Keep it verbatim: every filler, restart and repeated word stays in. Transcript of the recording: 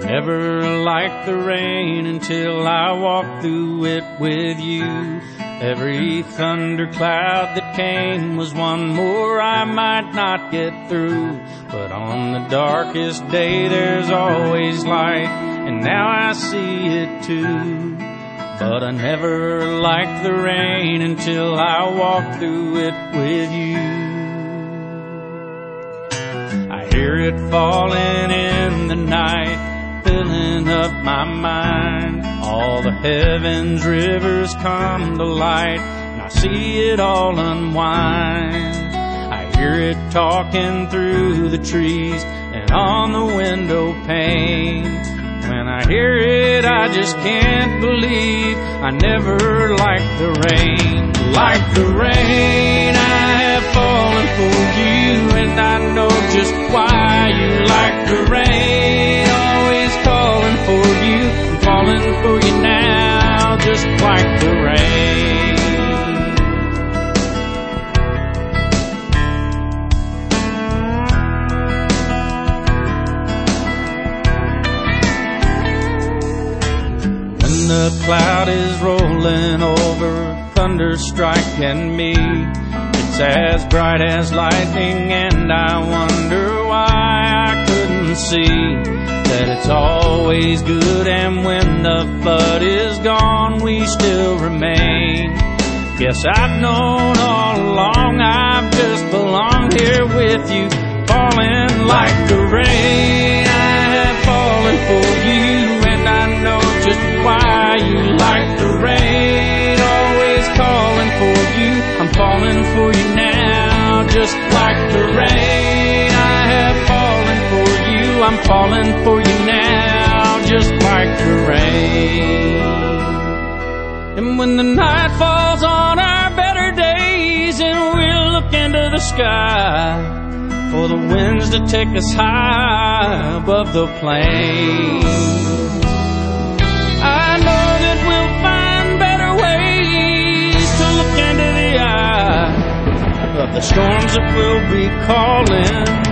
never liked the rain until I walked through it with you. Every thundercloud that came was one more I might not get through. But on the darkest day there's always light, and now I see it too. But I never liked the rain until I walked through it with you. I hear it falling in the night, filling up my mind. All the heavens rivers come to light, and I see it all unwind. I hear it talking through the trees and on the window pane. When I hear it, I just can't believe I never liked the rain. Like the rain, I have fallen for you, and I know just why you like the rain. Always calling for you, I'm falling for you now, just like the rain. The cloud is rolling over, thunder striking me. It's as bright as lightning, and I wonder why I couldn't see that it's always good, and when the flood is gone, we still remain. Guess I've known all along I've just belonged here with you, falling like the rain. I have fallen for you, and I know just why you like the rain. Always calling for you, I'm falling for you now, just like the rain. I have fallen for you, I'm falling for you now, just like the rain. And when the night falls on our better days, and we'll look into the sky for the winds to take us high above the plains, I know that we'll find better ways to look into the eye of the storms that will be calling.